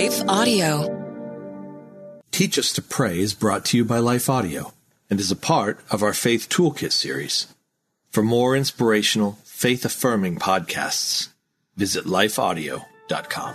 Life Audio. Teach Us to Pray is brought to you by Life Audio and is a part of our Faith Toolkit series. For more inspirational, faith-affirming podcasts, visit lifeaudio.com.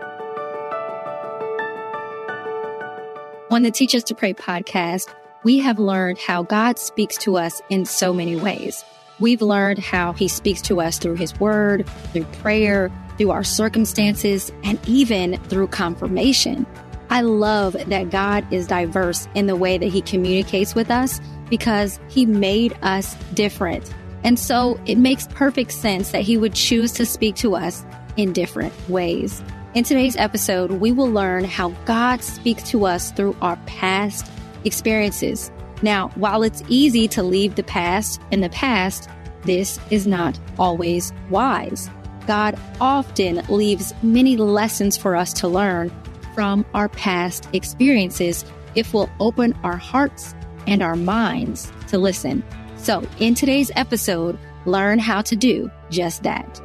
On the Teach Us to Pray podcast, we have learned how God speaks to us in so many ways. We've learned how He speaks to us through His Word, through prayer, through our circumstances, and even through confirmation. I love that God is diverse in the way that He communicates with us because He made us different. And so it makes perfect sense that He would choose to speak to us in different ways. In today's episode, we will learn how God speaks to us through our past experiences. Now, while it's easy to leave the past in the past, this is not always wise. God often leaves many lessons for us to learn from our past experiences if we'll open our hearts and our minds to listen. So in today's episode, learn how to do just that.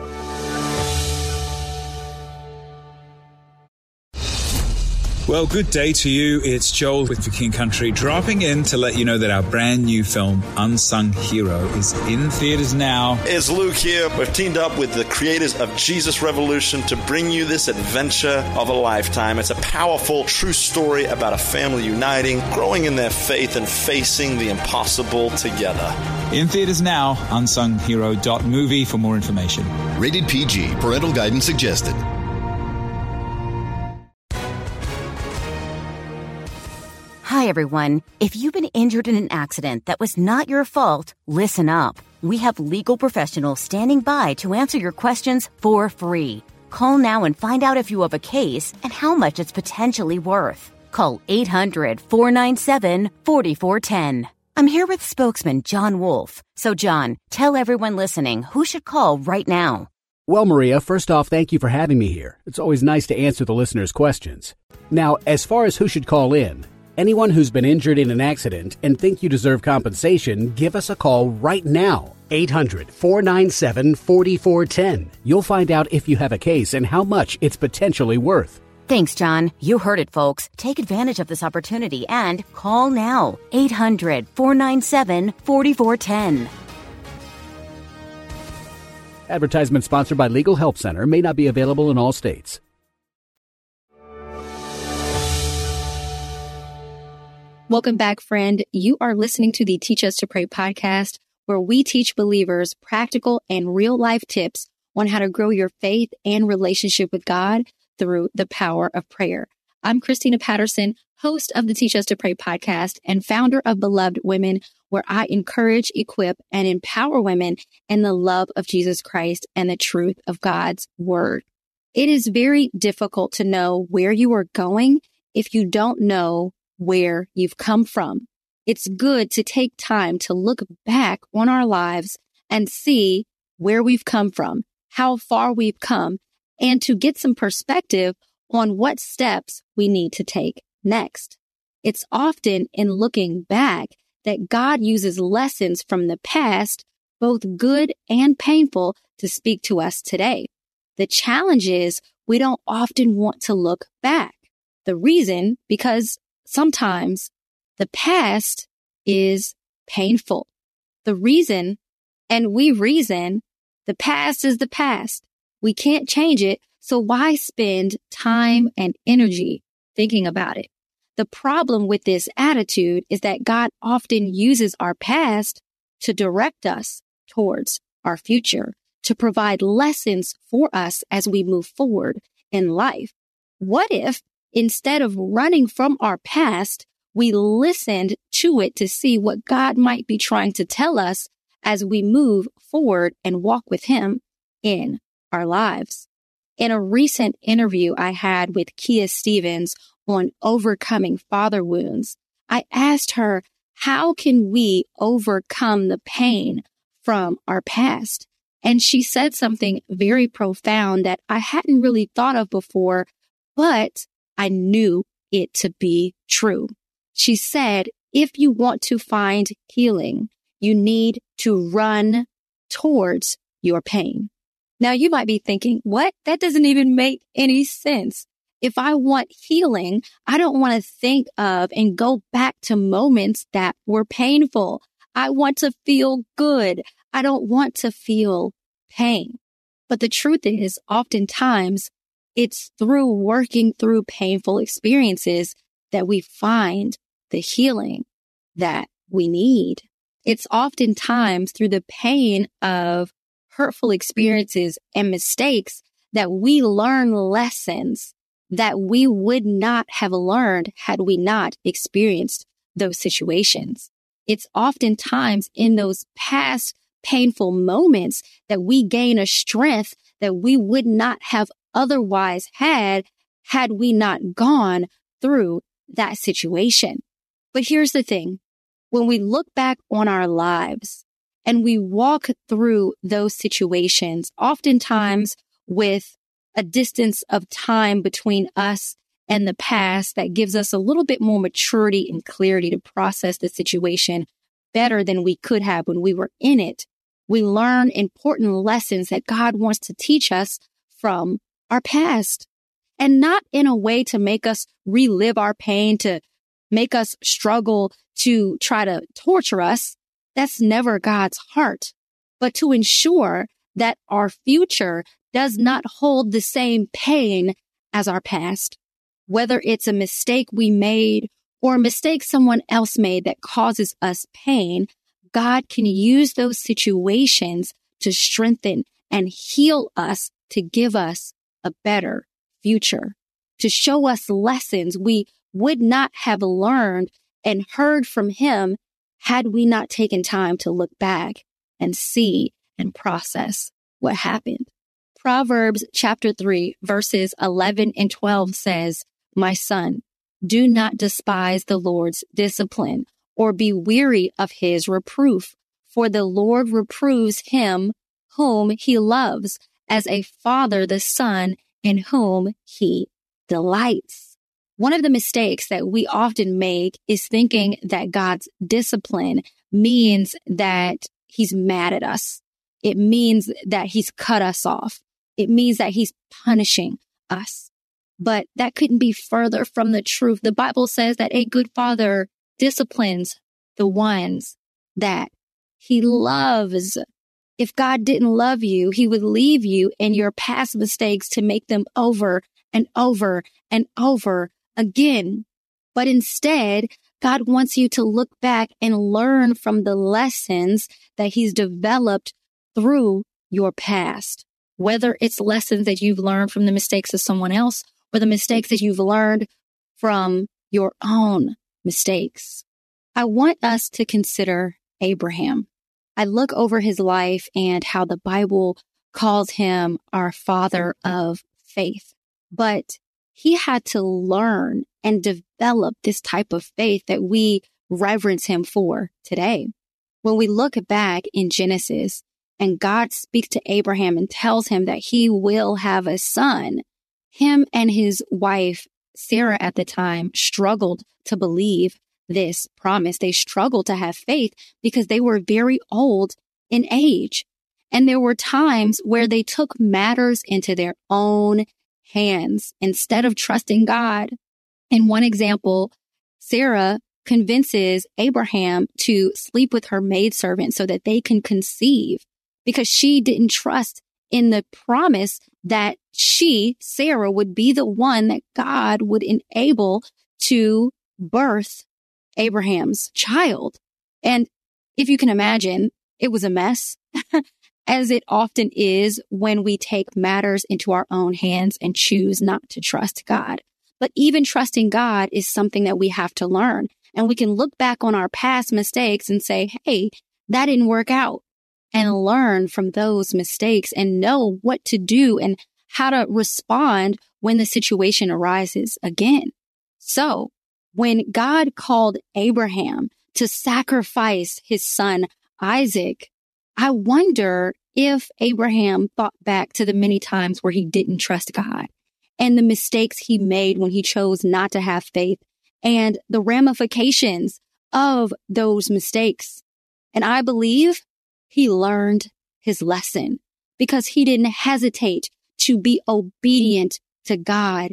Well, good day to you. It's Joel with The King Country, dropping in to let you know that our brand new film, Unsung Hero, is in theaters now. It's Luke here. We've teamed up with the creators of Jesus Revolution to bring you this adventure of a lifetime. It's a powerful, true story about a family uniting, growing in their faith, and facing the impossible together. In theaters now, unsunghero.movie for more information. Rated PG. Parental guidance suggested. Hi, everyone. If you've been injured in an accident that was not your fault, listen up. We have legal professionals standing by to answer your questions for free. Call now and find out if you have a case and how much it's potentially worth. Call 800-497-4410. I'm here with spokesman John Wolf. So, John, tell everyone listening who should call right now. Well, Maria, first off, thank you for having me here. It's always nice to answer the listeners' questions. Now, as far as who should call in, anyone who's been injured in an accident and think you deserve compensation, give us a call right now. 800-497-4410. You'll find out if you have a case and how much it's potentially worth. Thanks, John. You heard it, folks. Take advantage of this opportunity and call now. 800-497-4410. Advertisement sponsored by Legal Help Center. May not be available in all states. Welcome back, friend. You are listening to the Teach Us to Pray podcast, where we teach believers practical and real-life tips on how to grow your faith and relationship with God through the power of prayer. I'm Christina Patterson, host of the Teach Us to Pray podcast and founder of Beloved Women, where I encourage, equip, and empower women in the love of Jesus Christ and the truth of God's Word. It is very difficult to know where you are going if you don't know where you've come from. It's good to take time to look back on our lives and see where we've come from, how far we've come, and to get some perspective on what steps we need to take next. It's often in looking back that God uses lessons from the past, both good and painful, to speak to us today. The challenge is we don't often want to look back. The reason, because sometimes the past is painful. The reason, and we reason, the past is the past. We can't change it, so why spend time and energy thinking about it? The problem with this attitude is that God often uses our past to direct us towards our future, to provide lessons for us as we move forward in life. What if, instead of running from our past, we listened to it to see what God might be trying to tell us as we move forward and walk with Him in our lives? In a recent interview I had with Kia Stevens on overcoming father wounds, I asked her, how can we overcome the pain from our past? And she said something very profound that I hadn't really thought of before, but I knew it to be true. She said, if you want to find healing, you need to run towards your pain. Now you might be thinking, what? That doesn't even make any sense. If I want healing, I don't want to think of and go back to moments that were painful. I want to feel good. I don't want to feel pain. But the truth is, oftentimes, it's through working through painful experiences that we find the healing that we need. It's oftentimes through the pain of hurtful experiences and mistakes that we learn lessons that we would not have learned had we not experienced those situations. It's oftentimes in those past painful moments that we gain a strength that we would not have otherwise had we not gone through that situation. But here's the thing. When we look back on our lives and we walk through those situations, oftentimes with a distance of time between us and the past that gives us a little bit more maturity and clarity to process the situation better than we could have when we were in it, we learn important lessons that God wants to teach us from our past, and not in a way to make us relive our pain, to make us struggle, to try to torture us. That's never God's heart, but to ensure that our future does not hold the same pain as our past. Whether it's a mistake we made or a mistake someone else made that causes us pain, God can use those situations to strengthen and heal us, to give us a better future, to show us lessons we would not have learned and heard from Him had we not taken time to look back and see and process what happened. Proverbs chapter 3, verses 11 and 12 says, "My son, do not despise the Lord's discipline or be weary of His reproof, for the Lord reproves him whom He loves, as a father the son in whom He delights." One of the mistakes that we often make is thinking that God's discipline means that He's mad at us. It means that He's cut us off. It means that He's punishing us. But that couldn't be further from the truth. The Bible says that a good father disciplines the ones that He loves. If God didn't love you, He would leave you in your past mistakes to make them over and over and over again. But instead, God wants you to look back and learn from the lessons that He's developed through your past. Whether it's lessons that you've learned from the mistakes of someone else or the mistakes that you've learned from your own mistakes. I want us to consider Abraham. I look over his life and how the Bible calls him our father of faith. But he had to learn and develop this type of faith that we reverence him for today. When we look back in Genesis and God speaks to Abraham and tells him that he will have a son, him and his wife, Sarah at the time, struggled to believe this promise. They struggled to have faith because they were very old in age. And there were times where they took matters into their own hands instead of trusting God. In one example, Sarah convinces Abraham to sleep with her maidservant so that they can conceive, because she didn't trust in the promise that she, Sarah, would be the one that God would enable to birth Abraham's child. And if you can imagine, it was a mess, as it often is when we take matters into our own hands and choose not to trust God. But even trusting God is something that we have to learn. And we can look back on our past mistakes and say, hey, that didn't work out, and learn from those mistakes and know what to do and how to respond when the situation arises again. So when God called Abraham to sacrifice his son Isaac, I wonder if Abraham thought back to the many times where he didn't trust God and the mistakes he made when he chose not to have faith and the ramifications of those mistakes. And I believe he learned his lesson because he didn't hesitate to be obedient to God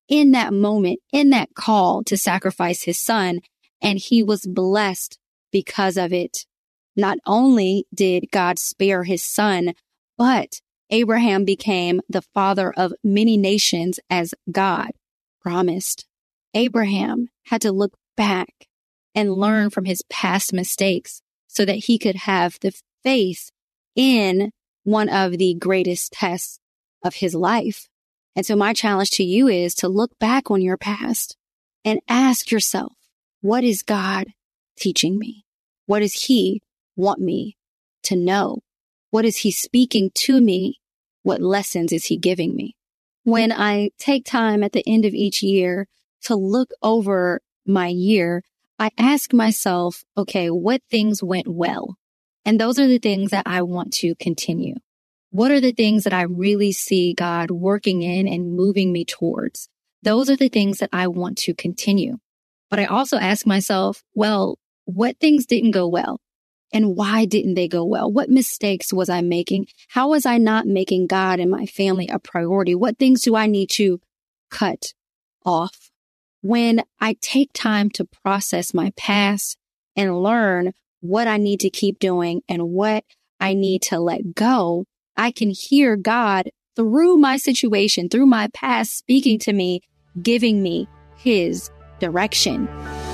in that moment, in that call to sacrifice his son, and he was blessed because of it. Not only did God spare his son, but Abraham became the father of many nations as God promised. Abraham had to look back and learn from his past mistakes so that he could have the faith in one of the greatest tests of his life. And so my challenge to you is to look back on your past and ask yourself, what is God teaching me? What does he want me to know? What is he speaking to me? What lessons is he giving me? When I take time at the end of each year to look over my year, I ask myself, okay, what things went well? And those are the things that I want to continue. What are the things that I really see God working in and moving me towards? Those are the things that I want to continue. But I also ask myself, well, what things didn't go well? And why didn't they go well? What mistakes was I making? How was I not making God and my family a priority? What things do I need to cut off? When I take time to process my past and learn what I need to keep doing and what I need to let go, I can hear God through my situation, through my past, speaking to me, giving me his direction.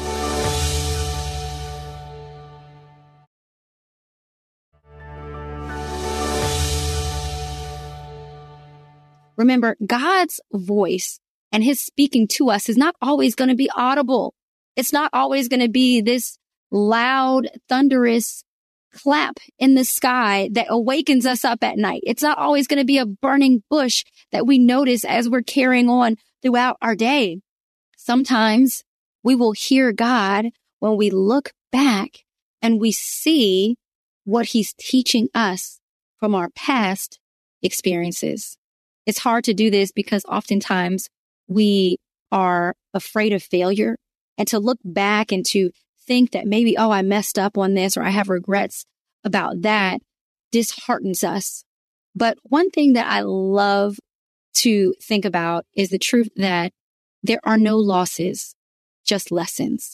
Remember, God's voice and his speaking to us is not always going to be audible. It's not always going to be this loud, thunderous clap in the sky that awakens us up at night. It's not always going to be a burning bush that we notice as we're carrying on throughout our day. Sometimes we will hear God when we look back and we see what he's teaching us from our past experiences. It's hard to do this because oftentimes we are afraid of failure, and to look back and to think that maybe, oh, I messed up on this or I have regrets about that disheartens us. But one thing that I love to think about is the truth that there are no losses, just lessons,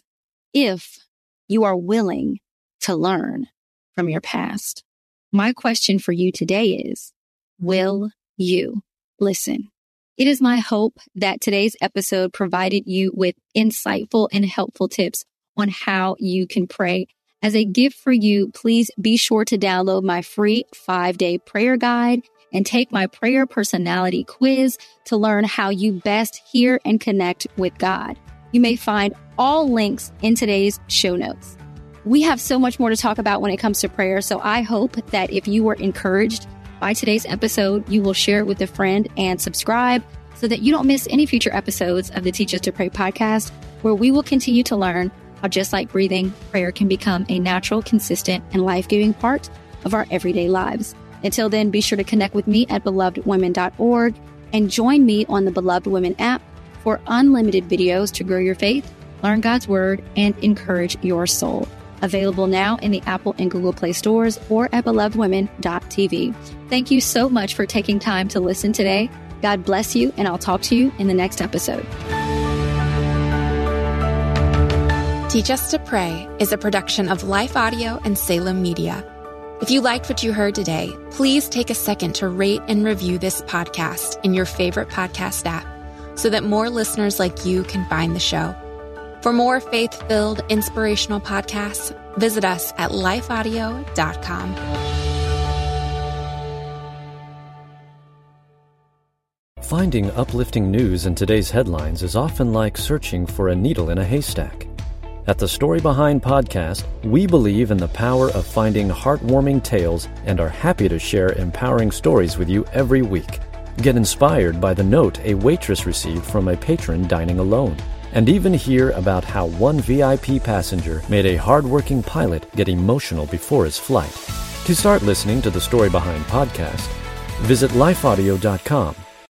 if you are willing to learn from your past. My question for you today is, will you listen? It is my hope that today's episode provided you with insightful and helpful tips on how you can pray. As a gift for you, please be sure to download my free 5-day prayer guide and take my prayer personality quiz to learn how you best hear and connect with God. You may find all links in today's show notes. We have so much more to talk about when it comes to prayer, so I hope that if you were encouraged by today's episode, you will share it with a friend and subscribe so that you don't miss any future episodes of the Teach Us to Pray podcast, where we will continue to learn how, just like breathing, prayer can become a natural, consistent, and life-giving part of our everyday lives. Until then, be sure to connect with me at belovedwomen.org and join me on the Beloved Women app for unlimited videos to grow your faith, learn God's word, and encourage your soul. Available now in the Apple and Google Play stores or at belovedwomen.tv. Thank you so much for taking time to listen today. God bless you, and I'll talk to you in the next episode. Teach Us to Pray is a production of Life Audio and Salem Media. If you liked what you heard today, please take a second to rate and review this podcast in your favorite podcast app so that more listeners like you can find the show. For more faith-filled, inspirational podcasts, visit us at lifeaudio.com. Finding uplifting news in today's headlines is often like searching for a needle in a haystack. At the Story Behind podcast, we believe in the power of finding heartwarming tales and are happy to share empowering stories with you every week. Get inspired by the note a waitress received from a patron dining alone, and even hear about how one VIP passenger made a hardworking pilot get emotional before his flight. To start listening to the Story Behind podcast, visit lifeaudio.com